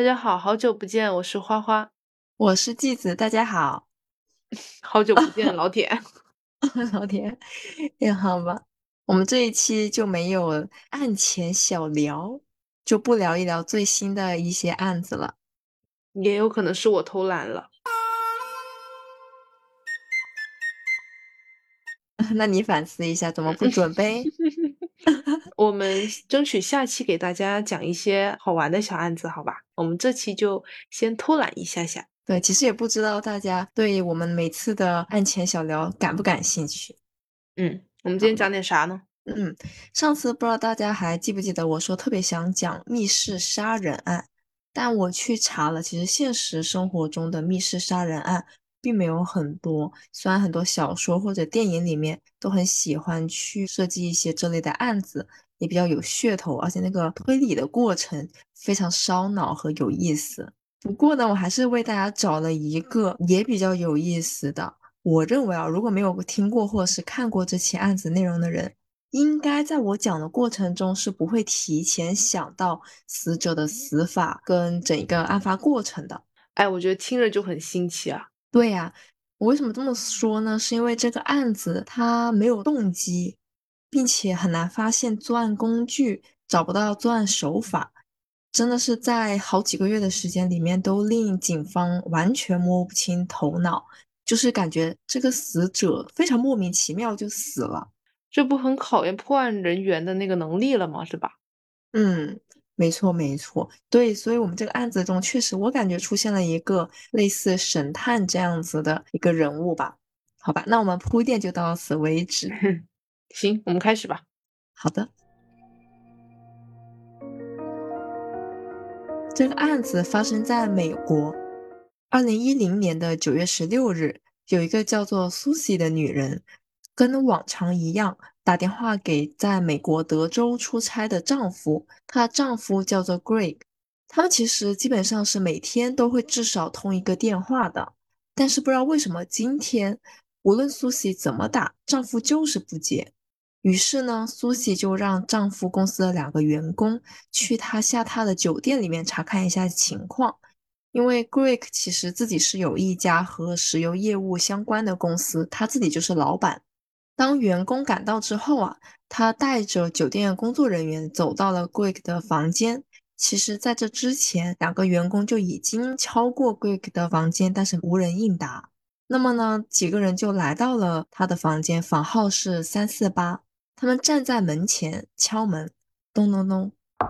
家好，好久不见，我是花花。 我是季子，大家好。 好久不见，老铁。 老天，也好吧。我们这一期就没有案前小聊，就不聊一聊最新的一些案子了。 也有可能是我偷懒了。 那你反思一下，怎么不准备？ 我们争取下期给大家讲一些好玩的小案子，好吧？我们这期就先偷懒一下下。 对，其实也不知道大家对我们每次的案前小聊感不感兴趣。 我们今天好吧， 讲点啥呢？ 上次不知道大家还记不记得我说特别想讲密室杀人案，但我去查了，其实现实生活中的密室杀人案并没有很多。虽然很多小说或者电影里面都很喜欢去设计一些这类的案子，也比较有噱头，而且那个推理的过程非常烧脑和有意思。不过呢，我还是为大家找了一个也比较有意思的。我认为啊，如果没有听过或者是看过这起案子内容的人，应该在我讲的过程中是不会提前想到死者的死法跟整一个案发过程的。 哎，我觉得听着就很新奇啊。 对呀，我为什么这么说呢？是因为这个案子它没有动机，并且很难发现作案工具，找不到作案手法，真的是在好几个月的时间里面都令警方完全摸不清头脑，就是感觉这个死者非常莫名其妙就死了。 这不很考验破案人员的那个能力了吗？是吧？ 嗯，没错没错，对，所以我们这个案子中确实我感觉出现了一个类似神探这样子的一个人物吧。好吧，那我们铺垫就到此为止。 行，我们开始吧。 好的，这个案子发生在美国，2010年的9月16日，有一个叫做苏西的女人，跟往常一样打电话给在美国德州出差的丈夫，她的丈夫叫做 Greg。他们其实基本上是每天都会至少通一个电话的，但是不知道为什么今天无论苏西怎么打，丈夫就是不接。于是呢，苏西就让丈夫公司的2个员工去下榻的酒店里面查看一下情况。因为 Greg 其实自己是有一家和石油业务相关的公司，他自己就是老板。当员工赶到之后啊，他带着酒店工作人员走到了 Greg 的房间。其实，在这之前，2个员工就已经敲过 Greg 的房间，但是无人应答。那么呢，几个人就来到了他的房间，房号是348。他们站在门前敲门，咚咚咚，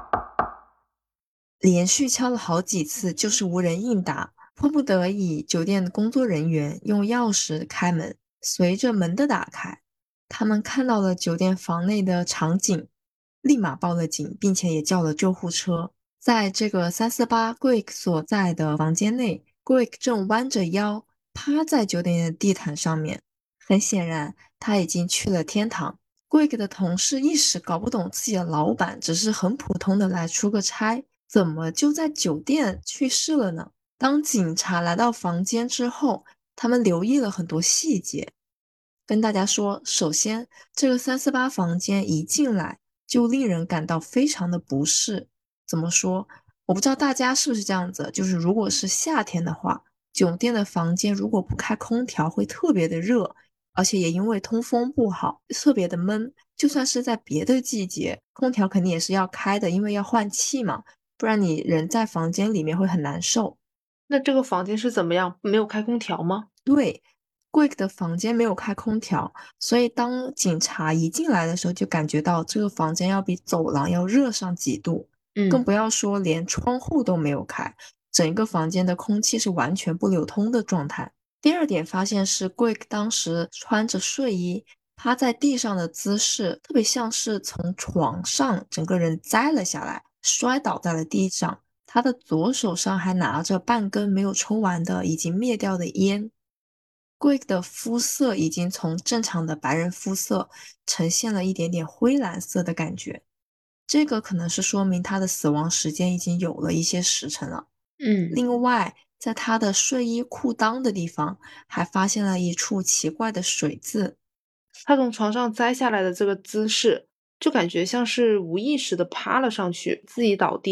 连续敲了好几次，就是无人应答。迫不得已，酒店的工作人员用钥匙开门。随着门的打开，他们看到了酒店房内的场景，立马报了警，并且也叫了救护车。在这个348 Greg 所在的房间内，Greg 正弯着腰趴在酒店的地毯上面，很显然他已经去了天堂。Greg 的同事一时搞不懂自己的老板只是很普通的来出个差，怎么就在酒店去世了呢？当警察来到房间之后，他们留意了很多细节，跟大家说，首先，这个348房间一进来就令人感到非常的不适。怎么说？我不知道大家是不是这样子，就是如果是夏天的话，酒店的房间如果不开空调会特别的热，而且也因为通风不好，特别的闷。就算是在别的季节，空调肯定也是要开的，因为要换气嘛，不然你人在房间里面会很难受。 那这个房间是怎么样？没有开空调吗？ 对，Greg 的房间没有开空调，所以当警察一进来的时候，就感觉到这个房间要比走廊要热上几度，更嗯。 不要说连窗户都没有开，整一个房间的空气是完全不流通的状态。第二点发现是 Greg 当时穿着睡衣趴在地上的姿势，特别像是从床上整个人栽了下来，摔倒在了地上。他的左手上还拿着半根没有抽完的已经灭掉的烟。Greg 的肤色已经从正常的白人肤色呈现了一点点灰蓝色的感觉，这个可能是说明他的死亡时间已经有了一些时辰了。 嗯。 另外，在他的睡衣裤裆的地方还发现了一处奇怪的水渍。 他从床上栽下来的这个姿势，就感觉像是无意识的趴了上去，自己倒地的。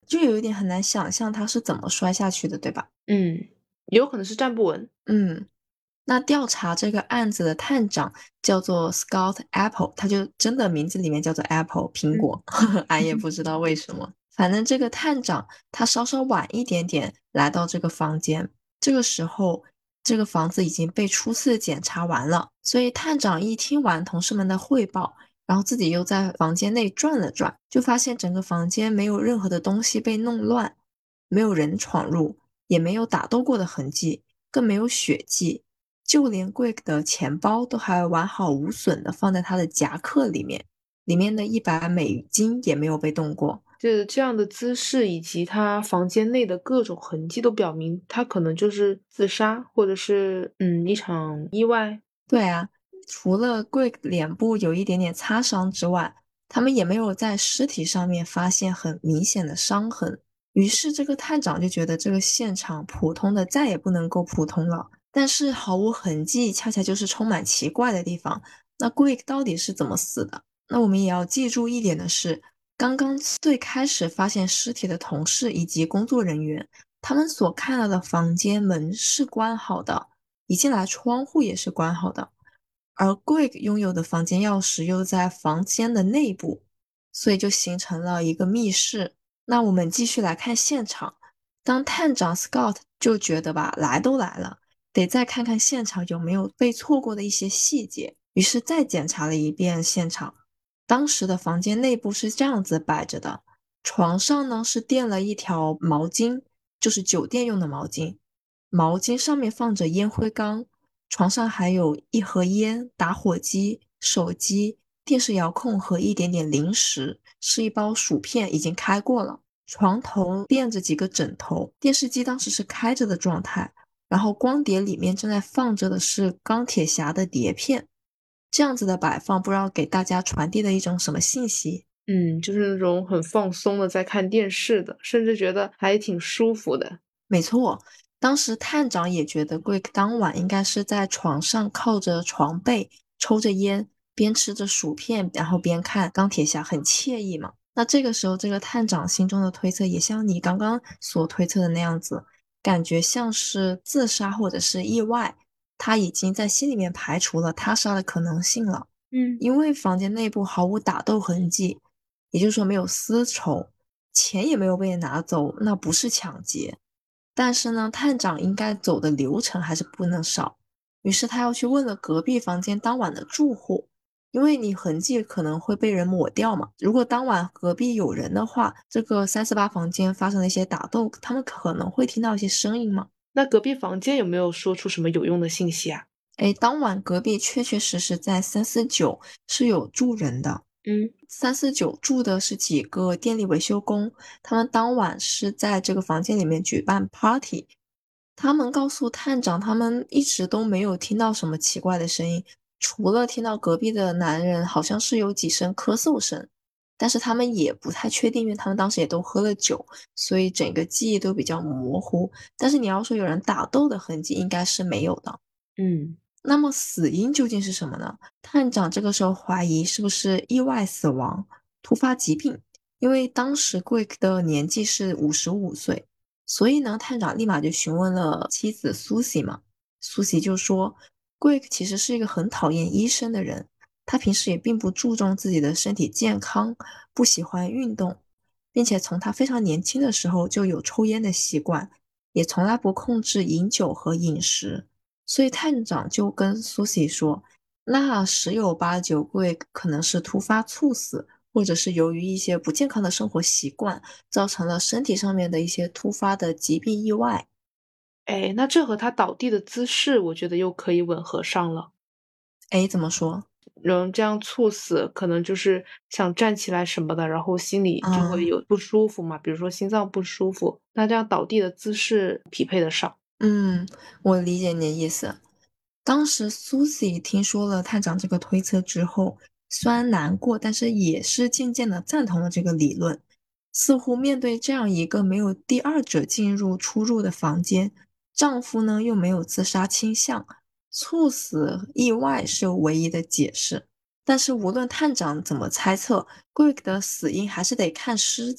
就有一点很难想象他是怎么摔下去的，对吧？ 嗯，有可能是站不稳。 嗯。那调查这个案子的探长叫做 Scott Apple，他就真的名字里面叫做 Apple 苹嗯果，俺也不知道为什么。反正这个探长他稍稍晚一点点来到这个房间，这个时候这个房子已经被初次检查完了，所以探长一听完同事们的汇报，然后自己又在房间内转了转，就发现整个房间没有任何的东西被弄乱，没有人闯入，也没有打斗过的痕迹，更没有血迹。就连 Greg 的钱包都还完好无损的放在他的夹克里面，里面的$100也没有被动过。 就是这样的姿势以及他房间内的各种痕迹都表明他可能就是自杀，或者是一场意外。 对啊，除了 Greg 脸部有一点点擦伤之外，他们也没有在尸体上面发现很明显的伤痕。于是这个探长就觉得这个现场普通的再也不能够普通了，但是毫无痕迹，恰恰就是充满奇怪的地方。那 Greg 到底是怎么死的？那我们也要记住一点的是，刚刚最开始发现尸体的同事以及工作人员，他们所看到的房间门是关好的，一进来窗户也是关好的，而 Greg 拥有的房间钥匙又在房间的内部，所以就形成了一个密室。那我们继续来看现场，当探长 Scott 就觉得吧，来都来了，得再看看现场有没有被错过的一些细节，于是再检查了一遍现场。当时的房间内部是这样子摆着的，床上呢是垫了一条毛巾，就是酒店用的毛巾，毛巾上面放着烟灰缸，床上还有一盒烟、打火机、手机、电视遥控和一点点零食，是一包薯片，已经开过了。床头垫着几个枕头，电视机当时是开着的状态，然后光碟里面正在放着的是钢铁侠的碟片。这样子的摆放，不知道给大家传递了一种什么信息？ 就是那种很放松的在看电视的，甚至觉得还挺舒服的。 没错，当时探长也觉得 Greg 当晚应该是在床上靠着床背，抽着烟，边吃着薯片，然后边看钢铁侠，很惬意嘛。那这个时候，这个探长心中的推测也像你刚刚所推测的那样子，感觉像是自杀或者是意外，他已经在心里面排除了他杀的可能性了。 嗯。 因为房间内部毫无打斗痕迹，也就是说没有丝绸，钱也没有被拿走，那不是抢劫。但是呢，探长应该走的流程还是不能少。于是他要去问了隔壁房间当晚的住户，因为你痕迹可能会被人抹掉嘛。如果当晚隔壁有人的话，这个348房间发生了一些打斗，他们可能会听到一些声音嘛。 那隔壁房间有没有说出什么有用的信息啊？ 诶，当晚隔壁确确实实在349是有住人的。 嗯。 349住的是几个电力维修工，他们当晚是在这个房间里面举办 party。他们告诉探长，他们一直都没有听到什么奇怪的声音，除了听到隔壁的男人好像是有几声咳嗽声，但是他们也不太确定，因为他们当时也都喝了酒，所以整个记忆都比较模糊。但是你要说有人打斗的痕迹，应该是没有的。 嗯。 那么死因究竟是什么呢？探长这个时候怀疑是不是意外死亡、突发疾病，因为当时 Greg 的年纪是55岁，所以呢，探长立马就询问了妻子 Susie 嘛。Susie 就说，Greg 其实是一个很讨厌医生的人，他平时也并不注重自己的身体健康，不喜欢运动，并且从他非常年轻的时候就有抽烟的习惯，也从来不控制饮酒和饮食。所以探长就跟苏西说，那10有8九贵可能是突发猝死，或者是由于一些不健康的生活习惯，造成了身体上面的一些突发的疾病意外。 哎，那这和他倒地的姿势，我觉得又可以吻合上了。 诶，怎么说？ 人这样猝死，可能就是想站起来什么的，然后心里就会啊， 有不舒服嘛，比如说心脏不舒服，那这样倒地的姿势匹配得上。 嗯，我理解你的意思。当时 Susie 听说了探长这个推测之后，虽然难过，但是也是渐渐的赞同了这个理论。似乎面对这样一个没有第二者进入出入的房间，丈夫呢又没有自杀倾向，猝死意外是有唯一的解释。但是无论探长怎么猜测，Greg 的死因还是得看尸检。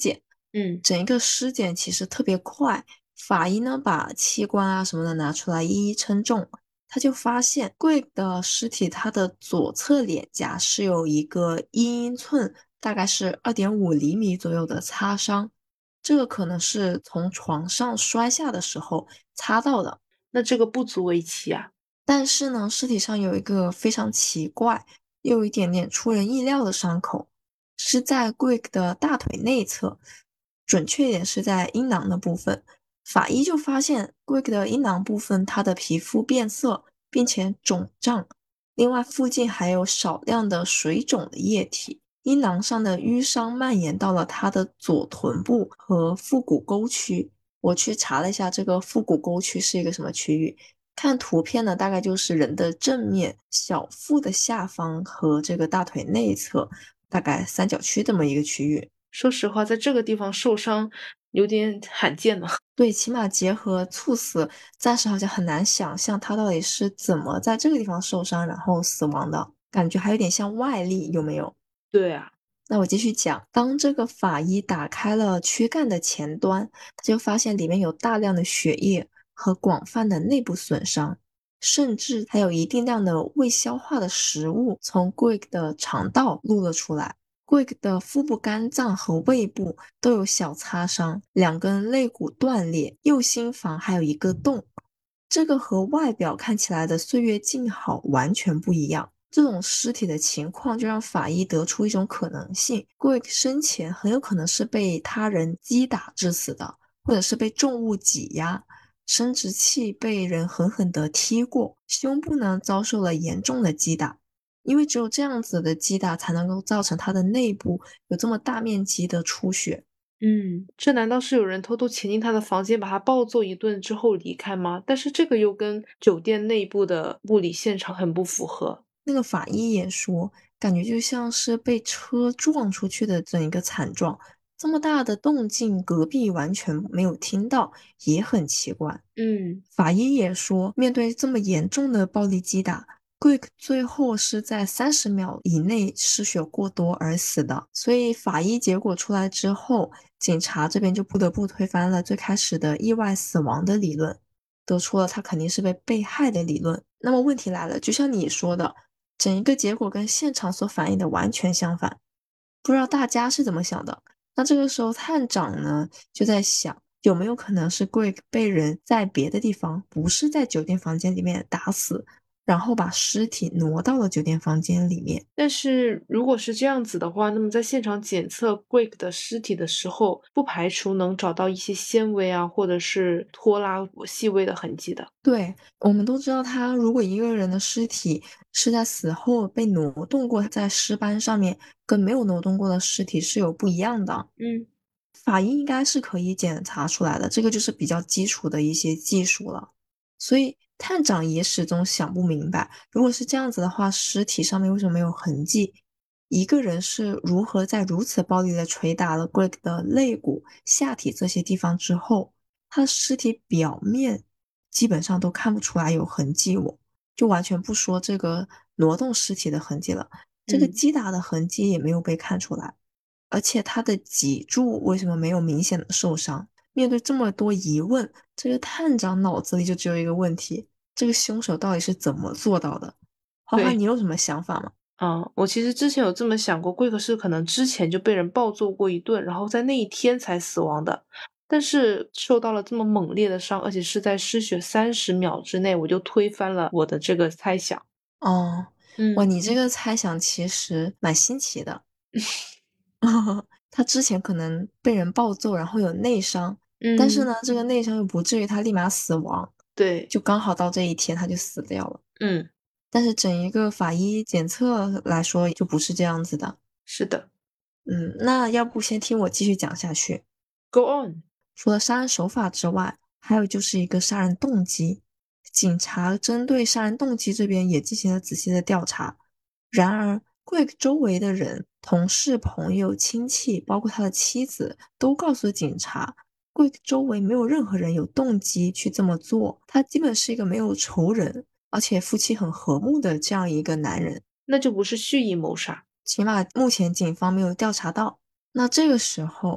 嗯。 整一个尸检其实特别快，法医呢把器官啊什么的拿出来一一称重，他就发现 Greg 的尸体，他的左侧脸颊是有一个1英寸，大概是2.5厘米左右的擦伤，这个可能是从床上摔下的时候擦到的。 那这个不足为奇啊。 但是呢，尸体上有一个非常奇怪又有一点点出人意料的伤口，是在 Greg 的大腿内侧，准确一点是在阴囊的部分。法医就发现 Greg 的阴囊部分，它的皮肤变色，并且肿胀，另外附近还有少量的水肿的液体。阴囊上的淤伤蔓延到了他的左臀部和腹股沟区。我去查了一下，这个腹股沟区是一个什么区域？看图片呢，大概就是人的正面、小腹的下方和这个大腿内侧，大概三角区这么一个区域。 说实话，在这个地方受伤有点罕见呢。 对，起码结合猝死，暂时好像很难想象他到底是怎么在这个地方受伤然后死亡的，感觉还有点像外力，有没有？ 对啊。 那我继续讲，当这个法医打开了躯干的前端，他就发现里面有大量的血液和广泛的内部损伤，甚至还有一定量的未消化的食物从 Greg 的肠道露了出来。Greg 的腹部肝脏和胃部都有小擦伤，2根肋骨断裂，右心房还有一个洞。这个和外表看起来的岁月静好完全不一样。这种尸体的情况就让法医得出一种可能性：Greg 生前很有可能是被他人击打致死的，或者是被重物挤压，生殖器被人狠狠地踢过，胸部呢遭受了严重的击打。因为只有这样子的击打才能够造成他的内部有这么大面积的出血。 这难道是有人偷偷潜进他的房间，把他暴揍一顿之后离开吗？但是这个又跟酒店内部的物理现场很不符合。 那个法医也说，感觉就像是被车撞出去的整一个惨状，这么大的动静，隔壁完全没有听到，也很奇怪。 嗯。 法医也说，面对这么严重的暴力击打，Greg 最后是在30秒以内失血过多而死的。所以法医结果出来之后，警察这边就不得不推翻了最开始的意外死亡的理论，得出了他肯定是被害的理论。那么问题来了，就像你说的，整一个结果跟现场所反映的完全相反，不知道大家是怎么想的？那这个时候探长呢就在想，有没有可能是 Greg 被人在别的地方，不是在酒店房间里面打死，然后把尸体挪到了酒店房间里面？ 但是如果是这样子的话，那么在现场检测 Greg 的尸体的时候，不排除能找到一些纤维啊，或者是拖拉细微的痕迹的。 对，我们都知道，他如果一个人的尸体是在死后被挪动过，在尸斑上面，跟没有挪动过的尸体是有不一样的。 嗯。 法医应该是可以检查出来的，这个就是比较基础的一些技术了。所以探长也始终想不明白，如果是这样子的话，尸体上面为什么没有痕迹？一个人是如何在如此暴力的捶打了 Greg 的肋骨、下体这些地方之后，他的尸体表面基本上都看不出来有痕迹，我就完全不说这个挪动尸体的痕迹了，这个嗯。 击打的痕迹也没有被看出来。而且他的脊柱为什么没有明显的受伤？面对这么多疑问，这个探长脑子里就只有一个问题：这个凶手到底是怎么做到的？花花， 对。 你有什么想法吗？ 我其实之前有这么想过，贵克是可能之前就被人暴揍过一顿，然后在那一天才死亡的。但是受到了这么猛烈的伤，而且是在失血30秒之内，我就推翻了我的这个猜想。 哦，哇， 嗯。 你这个猜想其实蛮新奇的。他之前可能被人暴揍，然后有内伤，但是嗯。 呢，这个内伤又不至于他立马死亡， 对。 就刚好到这一天他就死掉了。 嗯。 但是整一个法医检测来说，就不是这样子的。 是的。 那要不先听我继续讲下去。 Go on。 除了杀人手法之外，还有就是一个杀人动机。警察针对杀人动机这边也进行了仔细的调查。然而，Greg 周围的人、同事、朋友、亲戚，包括他的妻子，都告诉警察，Greg 周围没有任何人有动机去这么做。他基本是一个没有仇人，而且夫妻很和睦的这样一个男人。 那就不是蓄意谋杀。 起码目前警方没有调查到。那这个时候，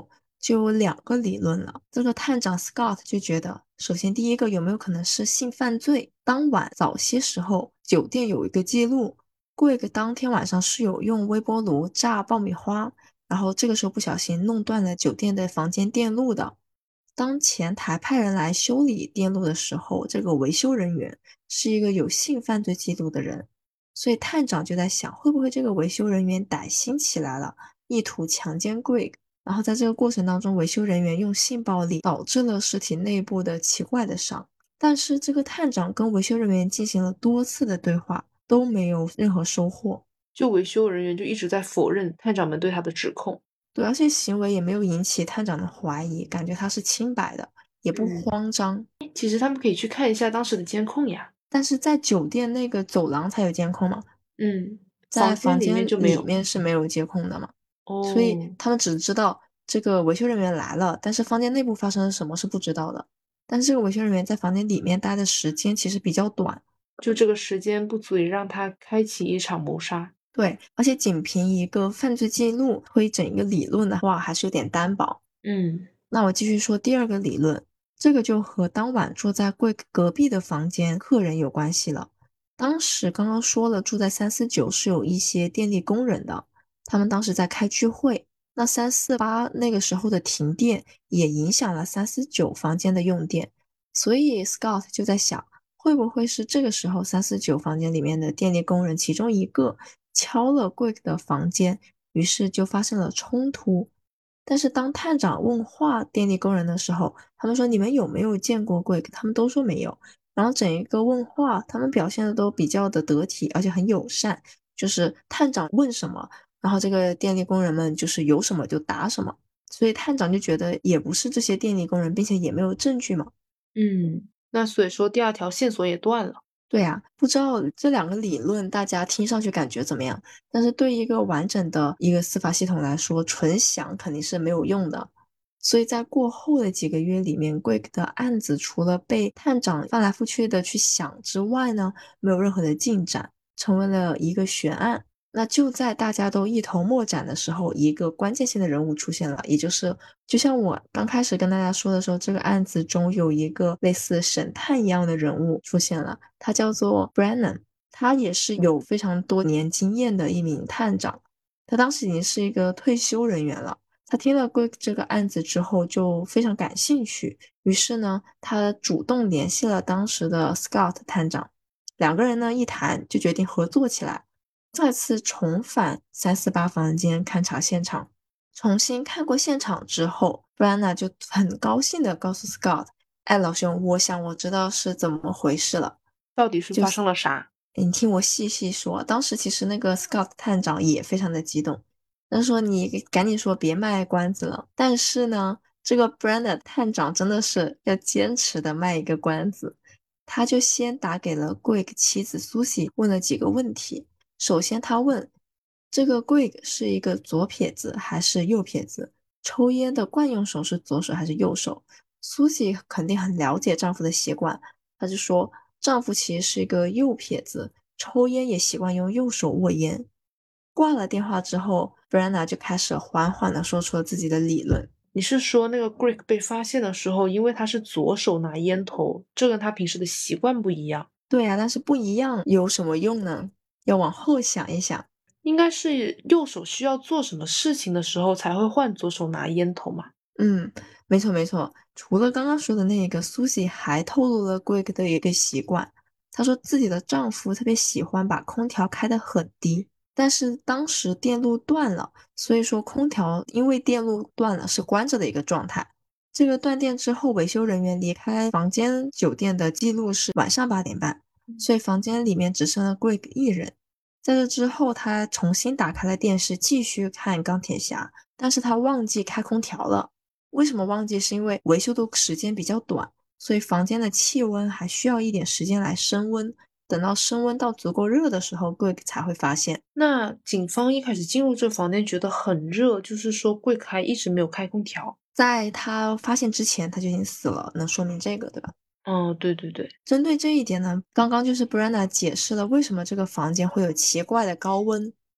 就有2个理论了。这个探长 Scott 就觉得，首先第一个有没有可能是性犯罪？当晚早些时候，酒店有一个记录，Greg 当天晚上是有用微波炉炸爆米花，然后这个时候不小心弄断了酒店的房间电路的。当前台派人来修理电路的时候，这个维修人员是一个有性犯罪记录的人，所以探长就在想，会不会这个维修人员歹心起来了，意图强奸 Greg，然后在这个过程当中，维修人员用性暴力导致了尸体内部的奇怪的伤。但是这个探长跟维修人员进行了多次的对话，都没有任何收获。 就维修人员就一直在否认探长们对他的指控。 对，而且行为也没有引起探长的怀疑，感觉他是清白的，也不慌张。 其实他们可以去看一下当时的监控呀。 但是在酒店那个走廊才有监控嘛，在房间里面房间就没有。 里面是没有监控的嘛，所以哦， 他们只知道这个维修人员来了，但是房间内部发生了什么是不知道的。但是这个维修人员在房间里面待的时间其实比较短， 就这个时间不足以让他开启一场谋杀。 对，而且仅凭一个犯罪记录推整一个理论的话，还是有点单薄。 嗯， 那我继续说第二个理论，这个就和当晚住在柜隔壁的房间客人有关系了。当时刚刚说了，住在349是有一些电力工人的，他们当时在开聚会。那348那个时候的停电也影响了349房间的用电，所以 Scott 就在想，会不会是这个时候349房间里面的电力工人其中一个敲了 Greg 的房间，于是就发生了冲突。但是当探长问话电力工人的时候，他们说你们有没有见过 Greg？他们都说没有。然后整一个问话，他们表现的都比较的得体，而且很友善。就是探长问什么，然后这个电力工人们就是有什么就答什么。所以探长就觉得也不是这些电力工人，并且也没有证据嘛。 那所以说第二条线索也断了。 对呀，不知道这2个理论大家听上去感觉怎么样？但是对一个完整的一个司法系统来说，纯想肯定是没有用的。所以在过后的几个月里面，Greg 的案子除了被探长翻来覆去的去想之外呢，没有任何的进展，成为了一个悬案。那就在大家都一头莫展的时候，一个关键性的人物出现了，也就是就像我刚开始跟大家说的时候，这个案子中有一个类似神探一样的人物出现了，他叫做 Brennan，他也是有非常多年经验的一名探长，他当时已经是一个退休人员了。他听了这个案子之后就非常感兴趣，于是呢，他主动联系了当时的 Scott 探长，2个人呢一谈就决定合作起来。再次重返348房间勘察现场，重新看过现场之后 b r a n n a 就很高兴地告诉 Scott：“ 哎，老兄，我想我知道是怎么回事了。” 到底是发生了啥？ 你听我细细说。当时其实那个 Scott 探长也非常的激动，他说：“你赶紧说，别卖关子了。”但是呢，这个 Brandon 探长真的是要坚持的卖一个关子，他就先打给了 Greg 妻子 Susie，问了几个问题。首先，他问这个 Greg 是一个左撇子还是右撇子？抽烟的惯用手是左手还是右手？Susie 肯定很了解丈夫的习惯，她就说丈夫其实是一个右撇子，抽烟也习惯用右手握烟。挂了电话之后 b r a n n a 就开始缓缓地说出了自己的理论。 你是说那个 Greg 被发现的时候，因为他是左手拿烟头，这跟他平时的习惯不一样？ 对呀，但是不一样有什么用呢？要往后想一想。 应该是右手需要做什么事情的时候才会换左手拿烟头嘛？ 没错没错。除了刚刚说的那个，苏西还透露了 Greg 的一个习惯。她说自己的丈夫特别喜欢把空调开得很低，但是当时电路断了，所以说空调因为电路断了是关着的一个状态。这个断电之后，维修人员离开房间酒店的记录是晚上8点半，所以房间里面只剩了 Greg 一人。在这之后，他重新打开了电视，继续看钢铁侠，但是他忘记开空调了。为什么忘记？是因为维修的时间比较短，所以房间的气温还需要一点时间来升温。等到升温到足够热的时候，Greg 才会发现。 那警方一开始进入这房间觉得很热，就是说柜开一直没有开空调。 在他发现之前，他就已经死了，能说明这个，对吧？ 对对对。 针对这一点呢，刚刚就是 Brenna 解释了为什么这个房间会有奇怪的高温。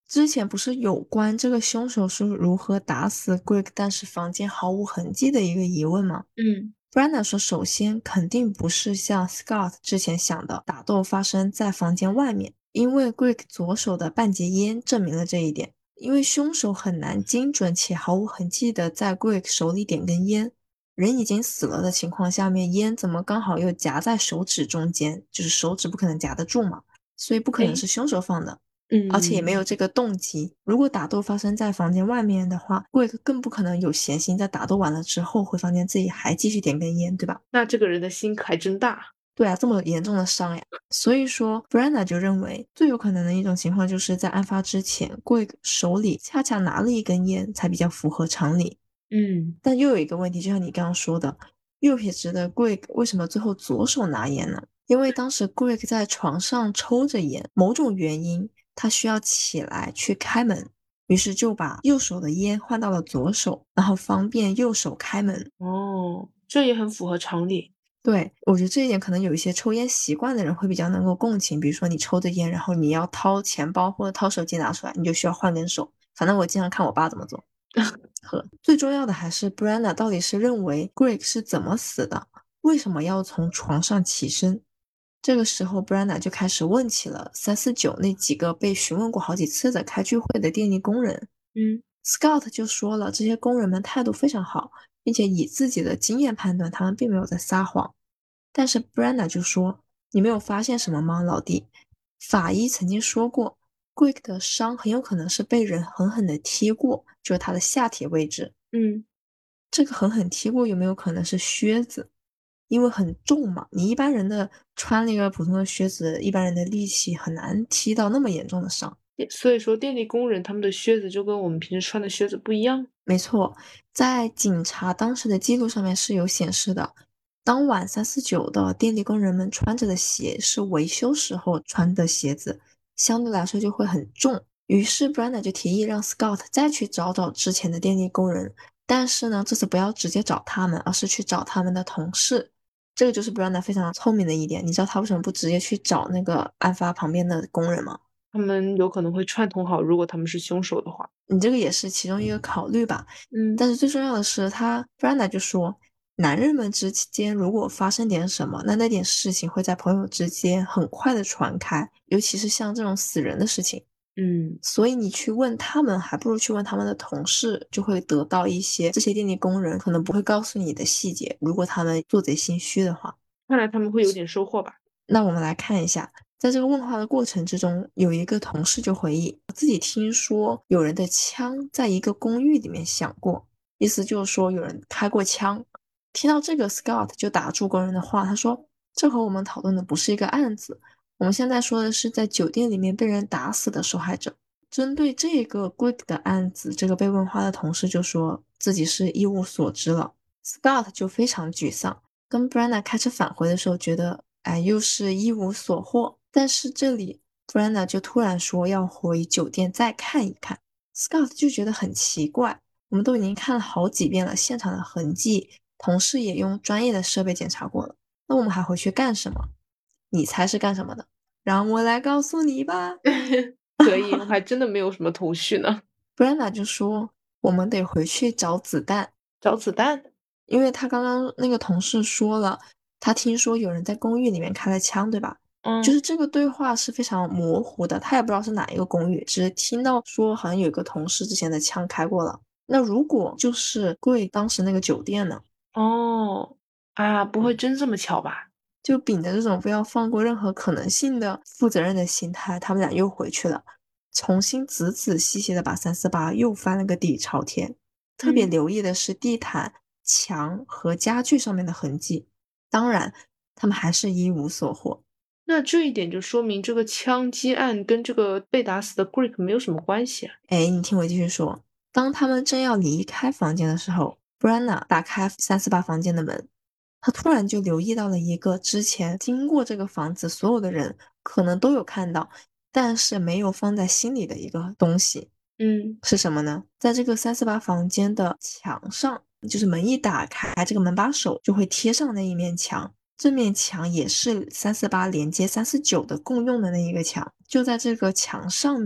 之前不是有关这个凶手是如何打死 Greg，但是房间毫无痕迹的一个疑问吗？ 嗯 Brenda 说，首先肯定不是像 Scott 之前想的，打斗发生在房间外面，因为 Greg 左手的半截烟证明了这一点。因为凶手很难精准且毫无痕迹的在 Greg 手里点根烟，人已经死了的情况下面，烟怎么刚好又夹在手指中间？就是手指不可能夹得住嘛，所以不可能哎， 是凶手放的。而且也没嗯， 有这个动机。如果打斗发生在房间外面的话，贵哥更不可能有闲心在打斗完了之后回房间自己还继续点根烟，对吧？ 那这个人的心还真大。 对啊，这么严重的伤呀。所以说，Brenda 就认为最有可能的一种情况就是在案发之前，贵手里恰恰拿了一根烟，才比较符合常理。 嗯但又有一个问题，就像你刚刚说的，右撇子的 Greg 为什么最后左手拿烟呢？因为当时 Greg 在床上抽着烟，某种原因他需要起来去开门，于是就把右手的烟换到了左手，然后方便右手开门。 哦，这也很符合常理。 对，我觉得这一点可能有一些抽烟习惯的人会比较能够共情，比如说你抽着烟，然后你要掏钱包或者掏手机拿出来，你就需要换根手。反正我经常看我爸怎么做。和最重要的还是 Brenda 到底是认为 Greg 是怎么死的，为什么要从床上起身？这个时候 Brenda 就开始问起了349那几个被询问过好几次的开聚会的电力工人。 嗯 Scott 就说了，这些工人们态度非常好，并且以自己的经验判断，他们并没有在撒谎。但是 Brenda 就说：“你没有发现什么吗，老弟？法医曾经说过，Greg 的伤很有可能是被人狠狠地踢过，就是他的下体位置。 嗯， 这个狠狠踢过有没有可能是靴子？因为很重嘛，你一般人的穿那个普通的靴子，一般人的力气很难踢到那么严重的伤。 所以说电力工人他们的靴子就跟我们平时穿的靴子不一样。 没错，在警察当时的记录上面是有显示的，当晚349的电力工人们穿着的鞋是维修时候穿的鞋子，相对来说就会很重。于是 Brenda 就提议让 Scott 再去找找之前的电力工人，但是呢，这次不要直接找他们，而是去找他们的同事。这个就是 Brenda 非常聪明的一点。你知道他为什么不直接去找那个案发旁边的工人吗？ 他们有可能会串通好，如果他们是凶手的话。 你这个也是其中一个考虑吧。 嗯但是最重要的是，他 Brenda 就说，男人们之间如果发生点什么，那点事情会在朋友之间很快的传开，尤其是像这种死人的事情。 嗯， 所以你去问他们，还不如去问他们的同事，就会得到一些这些电力工人可能不会告诉你的细节，如果他们做贼心虚的话。 看来他们会有点收获吧。 那我们来看一下，在这个问话的过程之中，有一个同事就回忆自己听说有人的枪在一个公寓里面响过，意思就是说有人开过枪。听到这个，Scott 就打住工人的话，他说：“这和我们讨论的不是一个案子，我们现在说的是在酒店里面被人打死的受害者。”针对这个 Greg 的案子，这个被问话的同事就说自己是一无所知了。Scott 就非常沮丧，跟 Brenda 开车返回的时候，觉得哎，又是一无所获。但是这里 Brenda 就突然说要回酒店再看一看，Scott 就觉得很奇怪。我们都已经看了好几遍了，现场的痕迹，同事也用专业的设备检查过了，那我们还回去干什么？你猜是干什么的？让我来告诉你吧。 可以，我还真的没有什么头绪呢。 Brenda 就说我们得回去找子弹。 找子弹？ 因为他刚刚那个同事说了，他听说有人在公寓里面开了枪，对吧？就嗯， 是这个对话是非常模糊的，他也不知道是哪一个公寓，只是听到说好像有一个同事之前的枪开过了。那如果就是贵当时那个酒店呢？ 哦，啊，不会真这么巧吧？ 就秉着这种不要放过任何可能性的负责任的心态，他们俩又回去了，重新仔仔细细的把348又翻了个底朝天。特别嗯， 留意的是地毯、墙和家具上面的痕迹。当然，他们还是一无所获。 那这一点就说明这个枪击案跟这个被打死的 Greg 没有什么关系啊。 哎，你听我继续说。当他们正要离开房间的时候，Brenda 打开348房间的门，他突然就留意到了一个之前经过这个房子所有的人可能都有看到，但是没有放在心里的一个东西。 嗯是什么呢？在这个348房间的墙上，就是门一打开，这个门把手就会贴上那一面墙。这面墙也是348连接349的共用的那一个墙。就在这个墙上面，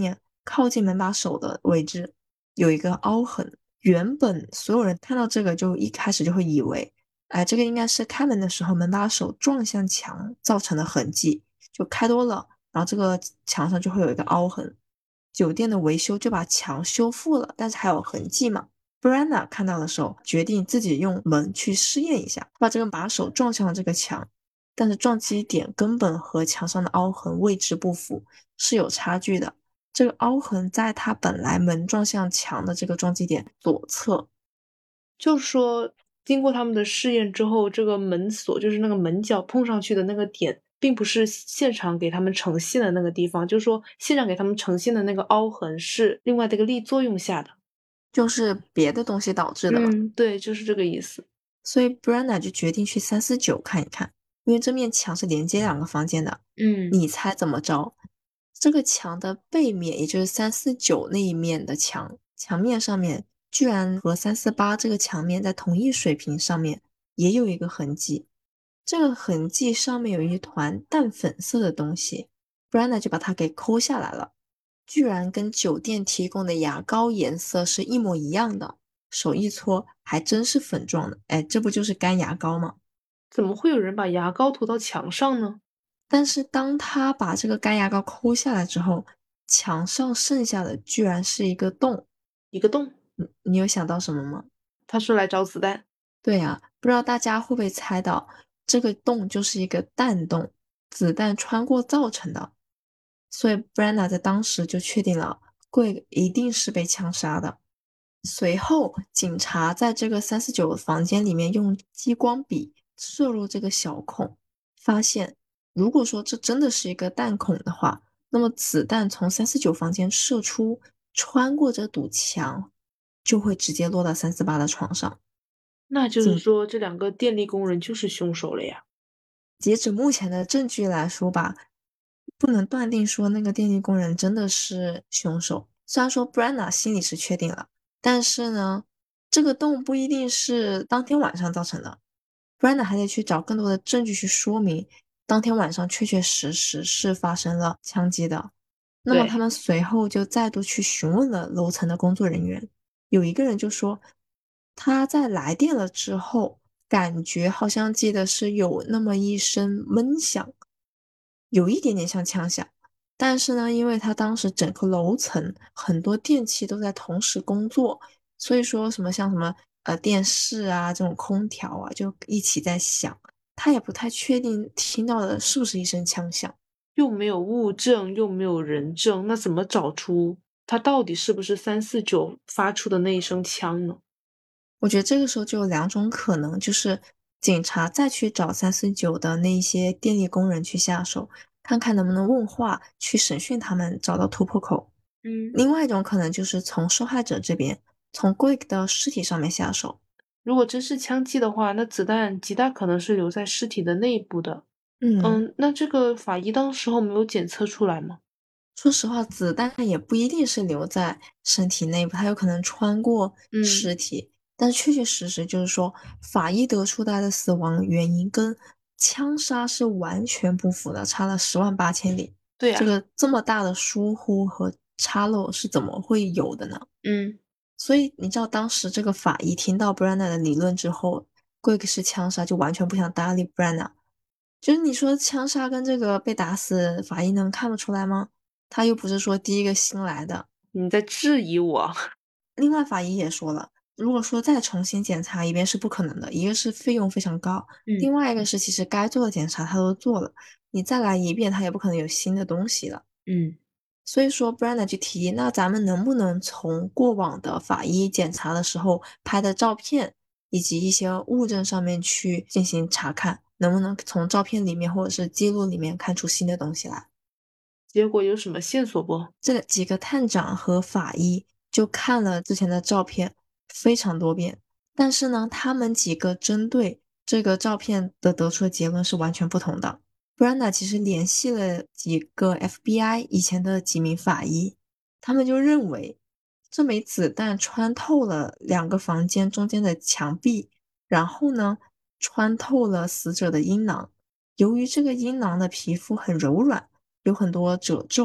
靠近门把手的位置有一个凹痕。原本所有人看到这个就一开始就会以为，哎，这个应该是开门的时候门把手撞向墙造成的痕迹，就开多了，然后这个墙上就会有一个凹痕。酒店的维修就把墙修复了，但是还有痕迹嘛。Brenna 看到的时候，决定自己用门去试验一下，把这个把手撞向了这个墙，但是撞击点根本和墙上的凹痕位置不符，是有差距的。这个凹痕在它本来门撞向墙的这个撞击点左侧。 就是说，经过他们的试验之后，这个门锁就是那个门角碰上去的那个点，并不是现场给他们呈现的那个地方，就是说现场给他们呈现的那个凹痕是另外的一个力作用下的。 就是别的东西导致的嘛。 对，就是这个意思。 所以 Brenna 就决定去349看一看，因为这面墙是连接两个房间的。 嗯， 你猜怎么着？这个墙的背面，也就是349那一面的墙面上面，居然和348这个墙面在同一水平上面也有一个痕迹。这个痕迹上面有一团淡粉色的东西，Brenna 就把它给抠下来了，居然跟酒店提供的牙膏颜色是一模一样的。手一搓，还真是粉状的。哎，这不就是干牙膏吗？ 怎么会有人把牙膏涂到墙上呢？ 但是当他把这个干牙膏抠下来之后，墙上剩下的居然是一个洞。 一个洞， 你有想到什么吗？ 他是来找子弹。 对呀，不知道大家会不会猜到，这个洞就是一个弹洞，子弹穿过造成的。所以 Brenna 在当时就确定了，贵一定是被枪杀的。随后，警察在这个349房间里面用激光笔射入这个小孔，发现如果说这真的是一个弹孔的话，那么子弹从349房间射出，穿过这堵墙，就会直接落到348的床上。 那就是说，这两个电力工人就是凶手了呀。 截止目前的证据来说吧，不能断定说那个电力工人真的是凶手。虽然说 Brenna 心里是确定了，但是呢，这个洞不一定是当天晚上造成的。Brenna 还得去找更多的证据去说明，当天晚上确确实实是发生了枪击的。那么他对， 们随后就再度去询问了楼层的工作人员，有一个人就说，他在来电了之后，感觉好像记得是有那么一声闷响，有一点点像枪响。但是呢，因为他当时整个楼层很多电器都在同时工作，所以说什么像什么电视啊这种空调啊就一起在响，他也不太确定听到的是不是一声枪响。 又没有物证，又没有人证，那怎么找出他到底是不是349发出的那一声枪呢？ 我觉得这个时候就有两种可能，就是警察再去找349的那些电力工人去下手，看看能不能问话，去审讯他们，找到突破口。 嗯， 另外一种可能就是从受害者这边，从 Greg 的尸体上面下手。 如果真是枪击的话，那子弹极大可能是留在尸体的内部的。 嗯， 那这个法医当时候没有检测出来吗？ 说实话，子弹也不一定是留在身体内部，它有可能穿过嗯， 尸体。但确确实实就是说，法医得出他的死亡原因跟枪杀是完全不符的，差了10万8千里。 对呀， 这个这么大的疏忽和差漏是怎么会有的呢？ 嗯， 所以你知道，当时这个法医听到 Brenna 的理论之后，Greg 是枪杀，就完全不想搭理 Brenna。就是你说枪杀跟这个被打死，法医能看不出来吗？他又不是说第一个新来的。 你在质疑我。 另外，法医也说了，如果说再重新检查一遍是不可能的，一个是费用非常高， 嗯另外一个是其实该做的检查他都做了，你再来一遍，他也不可能有新的东西了。 嗯， 所以说 Brenda 就提议，那咱们能不能从过往的法医检查的时候拍的照片，以及一些物证上面去进行查看，能不能从照片里面或者是记录里面看出新的东西来？ 结果有什么线索不？ 这几个探长和法医就看了之前的照片非常多遍，但是呢，他们几个针对这个照片的得出的结论是完全不同的。Brenda 其实联系了几个 FBI 以前的几名法医，他们就认为这枚子弹穿透了两个房间中间的墙壁，然后呢，穿透了死者的阴囊。由于这个阴囊的皮肤很柔软，有很多褶皱，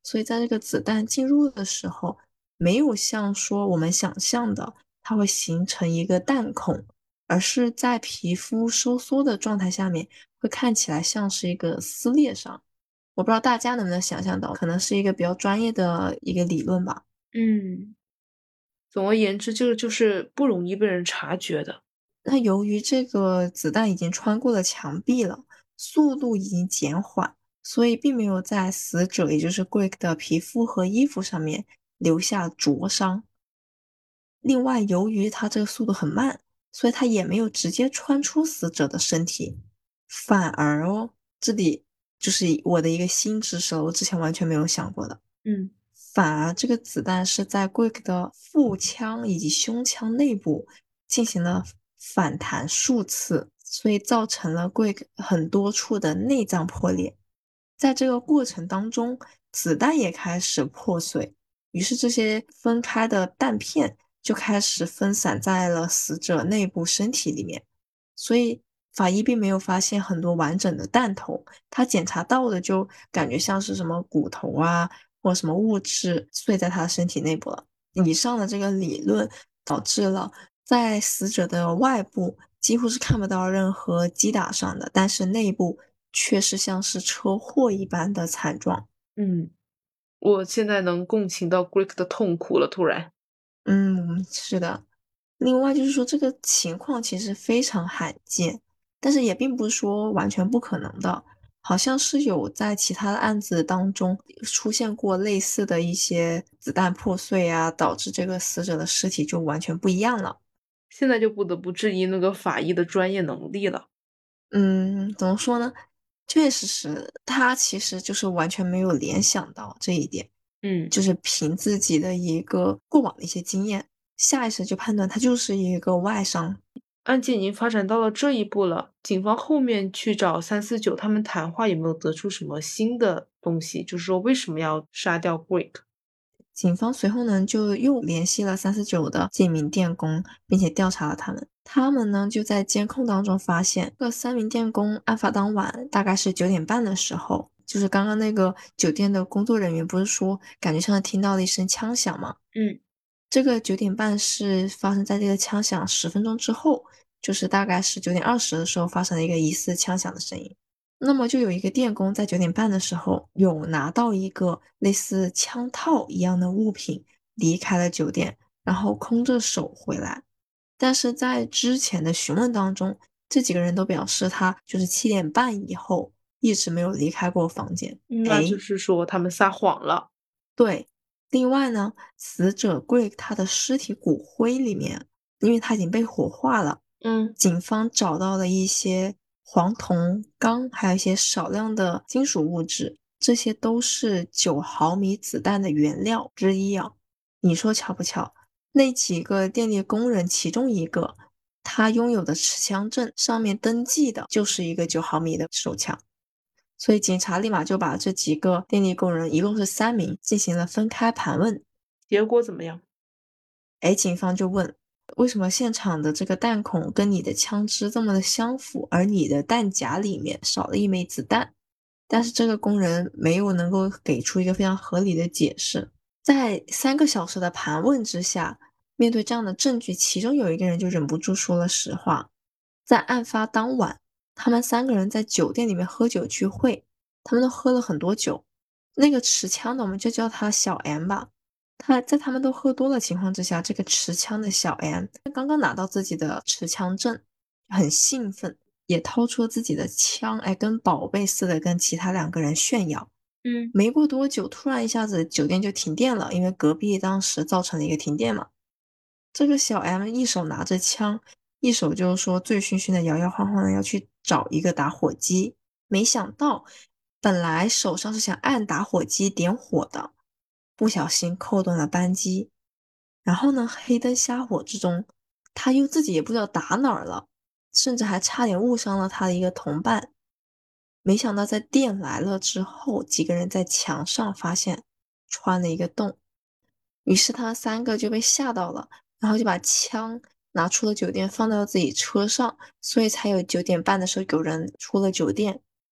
所以在这个子弹进入的时候，没有像说我们想象的，它会形成一个弹孔，而是在皮肤收缩的状态下面，会看起来像是一个撕裂伤。我不知道大家能不能想象到，可能是一个比较专业的一个理论吧。 嗯，总而言之，这个就是不容易被人察觉的。 那由于这个子弹已经穿过了墙壁了，速度已经减缓，所以并没有在死者，也就是 Greg 的皮肤和衣服上面留下灼伤。另外，由于他这个速度很慢，所以他也没有直接穿出死者的身体，反而这里就是我的一个新知识了，我之前完全没有想过的。 嗯反而这个子弹是在 Greg 的腹腔以及胸腔内部进行了反弹数次，所以造成了 Greg 很多处的内脏破裂。在这个过程当中，子弹也开始破碎，于是这些分开的弹片就开始分散在了死者内部身体里面。所以法医并没有发现很多完整的弹头，他检查到的就感觉像是什么骨头啊，或什么物质碎在他的身体内部了。以上的这个理论导致了在死者的外部几乎是看不到任何击打伤的，但是内部却是像是车祸一般的惨状。 嗯，我现在能共情到 Greg 的痛苦了，突然。 嗯，是的。另外就是说，这个情况其实非常罕见，但是也并不是说完全不可能的。好像是有在其他的案子当中出现过类似的一些子弹破碎啊，导致这个死者的尸体就完全不一样了。 现在就不得不质疑那个法医的专业能力了。 嗯，怎么说呢？确实是他其实就是完全没有联想到这一点， 嗯， 就是凭自己的一个过往的一些经验，下意识就判断他就是一个外伤。 案件已经发展到了这一步了，警方后面去找349他们谈话，有没有得出什么新的东西？就是说为什么要杀掉 Greg？ 警方随后呢就又联系了349的几名电工，并且调查了他们。他们呢就在监控当中发现，这3名电工案发当晚大概是9点半的时候，就是刚刚那个酒店的工作人员不是说感觉像是听到了一声枪响吗？ 嗯这个9点半是发生在这个枪响10分钟之后，就是大概是9点20的时候发生了一个疑似枪响的声音。那么就有一个电工在9点半的时候有拿到一个类似枪套一样的物品，离开了酒店，然后空着手回来。但是在之前的询问当中，这几个人都表示他就是7点半以后一直没有离开过房间。 那就是说他们撒谎了。 对，另外呢，死者 Greg 他的尸体骨灰里面，因为他已经被火化了， 嗯警方找到了一些黄铜、钢，还有一些少量的金属物质，这些都是9毫米子弹的原料之一啊。你说巧不巧？那几个电力工人其中一个，他拥有的持枪证上面登记的就是一个9毫米的手枪。所以警察立马就把这几个电力工人，一共是3名，进行了分开盘问。 结果怎么样？ 哎，警方就问，为什么现场的这个弹孔跟你的枪支这么的相符，而你的弹夹里面少了一枚子弹？但是这个工人没有能够给出一个非常合理的解释。在3个小时的盘问之下，面对这样的证据，其中有一个人就忍不住说了实话。在案发当晚，他们3个人在酒店里面喝酒聚会，他们都喝了很多酒。那个持枪的，我们就叫他小 M 吧。他们都喝多了情况之下，这个持枪的小 M 刚刚拿到自己的持枪证，很兴奋，也掏出了自己的枪，哎，跟宝贝似的跟其他2个人炫耀。 嗯没过多久，突然一下子酒店就停电了，因为隔壁当时造成了一个停电嘛。这个小 M 一手拿着枪，一手就是说醉醺醺的摇摇晃晃的要去找一个打火机，没想到本来手上是想按打火机点火的，不小心扣动了扳机，然后呢，黑灯瞎火之中，他又自己也不知道打哪儿了，甚至还差点误伤了他的一个同伴。没想到在电来了之后，几个人在墙上发现穿了一个洞，于是他3个就被吓到了，然后就把枪拿出了酒店，放到自己车上，所以才有9点半的时候有人出了酒店。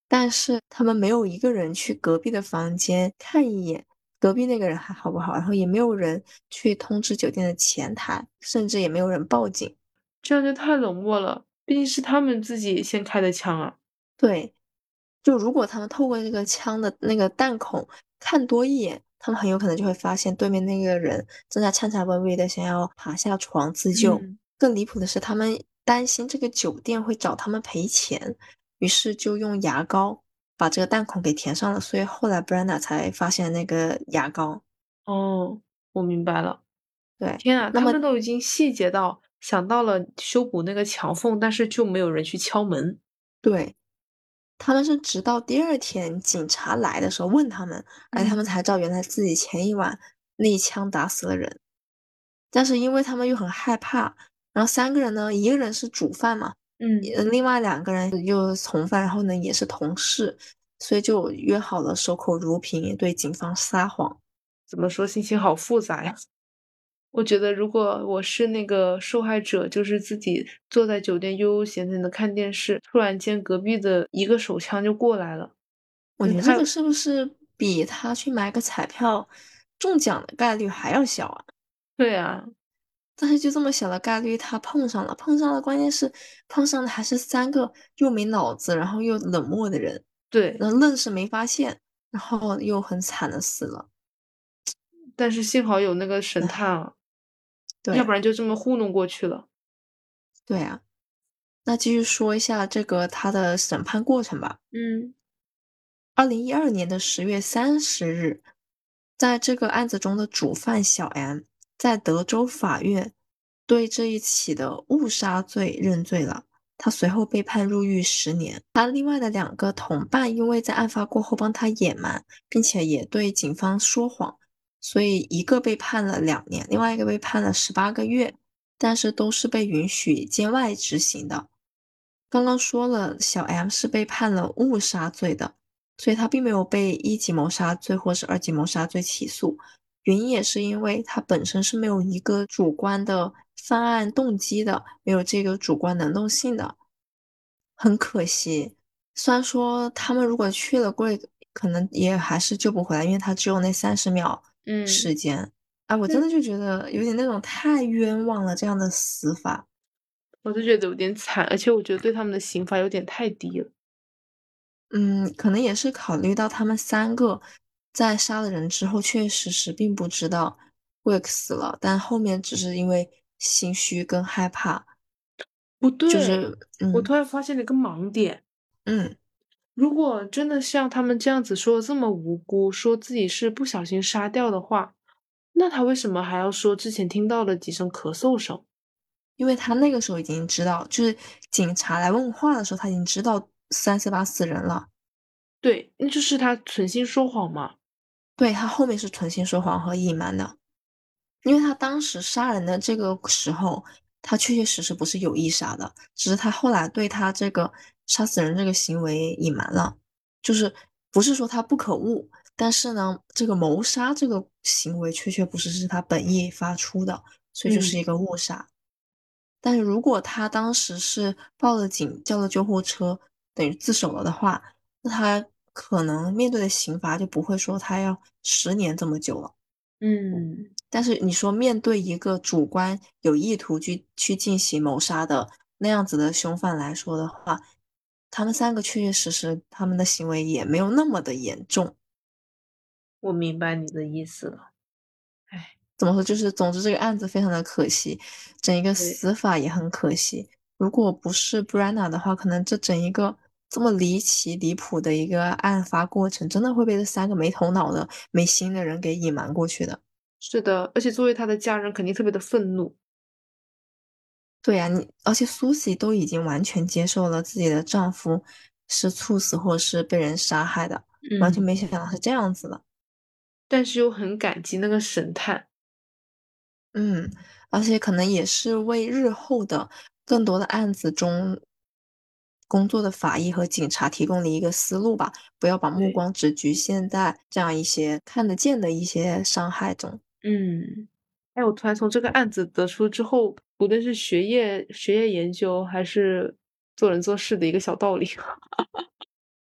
但是他们没有一个人去隔壁的房间看一眼，隔壁那个人还好不好，然后也没有人去通知酒店的前台，甚至也没有人报警。 这样就太冷漠了，毕竟是他们自己先开的枪啊。 对，就如果他们透过这个枪的那个弹孔看多一眼，他们很有可能就会发现对面那个人正在颤颤巍巍的想要爬下床自救。 嗯。 更离谱的是，他们担心这个酒店会找他们赔钱，于是就用牙膏把这个弹孔给填上了。所以后来 Brenda 才发现那个牙膏。 哦，我明白了。 对， 天啊，他那么们都已经细节到想到了修补那个墙缝，但是就没有人去敲门。 对，他们是直到第二天警察来的时候问他们，哎，他们嗯。 才知道原来自己前一晚那一枪打死了人。但是因为他们又很害怕，然后三个人呢，一个人是主犯嘛， 嗯。 另外两个人又从犯，然后呢也是同事，所以就约好了守口如瓶，对警方撒谎。 怎么说，心情好复杂呀。我觉得如果我是那个受害者，就是自己坐在酒店悠悠闲闲的看电视，突然间隔壁的一个手枪就过来了， 我觉得这那太个是不是比他去买个彩票中奖的概率还要小啊？ 对啊。 但是就这么小的概率，他碰上了，碰上了，关键是碰上的还是三个又没脑子，然后又冷漠的人， 对， 然后愣是没发现，然后又很惨的死了。 但是幸好有那个神探唉， 啊， 对呀， 要不然就这么糊弄过去了。 对呀。那继续说一下这个他的审判过程吧。 嗯。 2012年的10月30日，在这个案子中的主犯小 M 在德州法院对这一起的误杀罪认罪了。他随后被判入狱10年。他另外的两个同伴因为在案发过后帮他隐瞒，并且也对警方说谎，所以一个被判了2年，另外一个被判了18个月，但是都是被允许监外执行的。刚刚说了，小 M 是被判了误杀罪的，所以他并没有被1级谋杀罪或是2级谋杀罪起诉。原因也是因为他本身是没有一个主观的犯案动机的，没有这个主观能动性的。很可惜，虽然说他们如果去了柜，可能也还是救不回来，因为他只有那30秒嗯。 时间。哎，我真嗯， 的就觉得有点那种太冤枉了，这样的死法。 我就觉得有点惨，而且我觉得对他们的刑罚有点太低了。 嗯，可能也是考虑到他们三个在杀了人之后，确实是并不知道 Wick 死了，但后面只是因为心虚跟害怕， 不对， 就是我突然发现了一个盲点。 嗯， 如果真的像他们这样子说的这么无辜，说自己是不小心杀掉的话，那他为什么还要说之前听到了几声咳嗽声？ 因为他那个时候已经知道，就是警察来问话的时候，他已经知道348死人了。 对，那就是他存心说谎嘛。 对，他后面是存心说谎和隐瞒的。因为他当时杀人的这个时候，他确确实实不是有意杀的，只是他后来对他这个杀死人这个行为隐瞒了，就是不是说他不可恶，但是呢，这个谋杀这个行为确确不是他本意发出的，所以就是嗯。 一个误杀。但是如果他当时是报了警，叫了救护车，等于自首了的话，那他可能面对的刑罚就不会说他要10年这么久了。 嗯。 但是你说面对一个主观有意图去进行谋杀的那样子的凶犯来说的话，他们三个确确实实他们的行为也没有那么的严重。 我明白你的意思了。哎。 怎么说？就是总之这个案子非常的可惜，整一个对。 死法也很可惜。如果不是 Brenna 的话，可能这整一个这么离奇离谱的一个案发过程，真的会被这三个没头脑的、没心的人给隐瞒过去的。 是的，而且作为他的家人，肯定特别的愤怒。 对呀，而且苏西都已经完全接受了自己的丈夫是猝死或是被人杀害的，完全嗯。 没想到是这样子的。 但是又很感激那个神探。 嗯，而且可能也是为日后的更多的案子中工作的法医和警察提供了一个思路吧，不要把目对。 光只局限在这样一些看得见的一些伤害中。 嗯。哎，我突然从这个案子得出之后，无论是学业研究还是做人做事的一个小道理。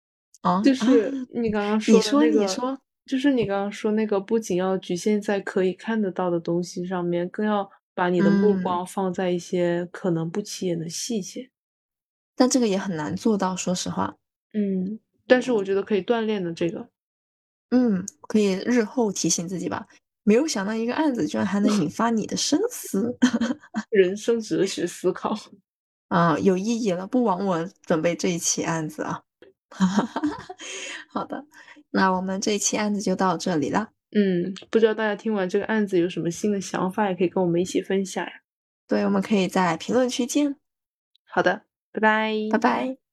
啊啊！ 就是你刚刚说的你说， 那个， 你说， 就是你刚刚说那个，不仅要局限在可以看得到的东西上面，更要把你的目嗯， 光放在一些可能不起眼的细节。 但这个也很难做到，说实话。 嗯，但是我觉得可以锻炼的这个。 嗯，可以日后提醒自己吧。没有想到一个案子居然还能引发你的深思。 人生哲学思考。 啊，有意义了，不枉我准备这一期案子啊。好的，那我们这一期案子就到这里了。 嗯，不知道大家听完这个案子有什么新的想法，也可以跟我们一起分享呀。 对，我们可以在评论区见， 好的，拜拜。 拜拜。